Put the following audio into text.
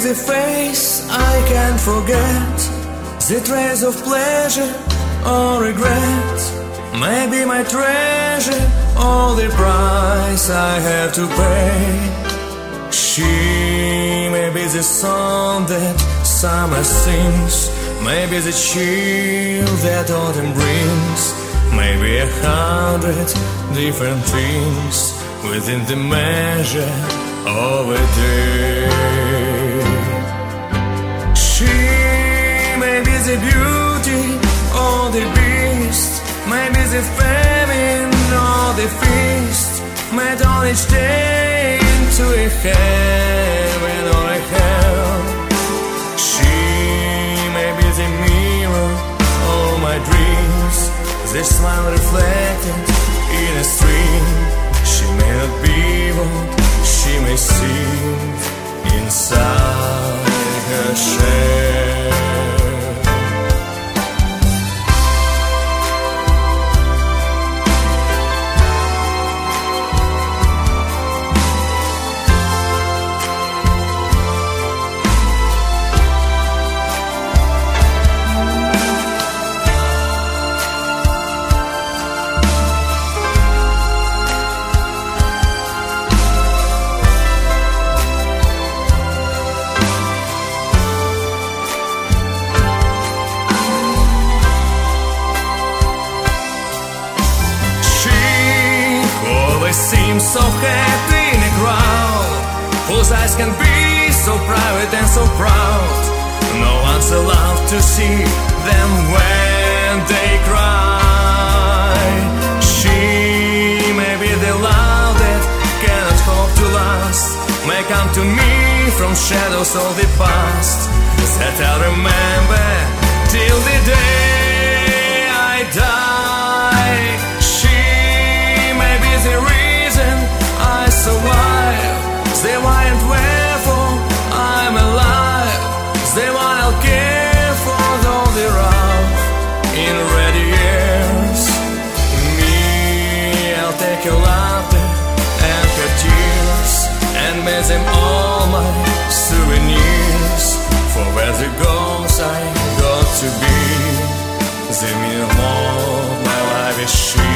the face I can't forget, the trace of pleasure or regret. Maybe my treasure, all the price I have to pay. She may be the song that summer sings, maybe the chill that autumn brings, maybe 100 different things within the measure of a day. She may be the beauty or the beast, maybe the famine or the feast, made on each day into a heaven or a hell. She may be the mirror of my dreams, the smile reflected in a stream. She may not be what she may seem inside her shell. Seems so happy in a crowd, whose eyes can be so private and so proud. No one's allowed to see them when they cry. She may be the love that cannot hope to last, may come to me from shadows of the past, that I'll remember till the day I die. She may be the reason I survive, the why and wherefore I'm alive, the one I'll care for though the rough in ready years. Me, I'll take her laughter and her tears and make them all my souvenirs. For where the goals I got to be, the meaning of my life is she.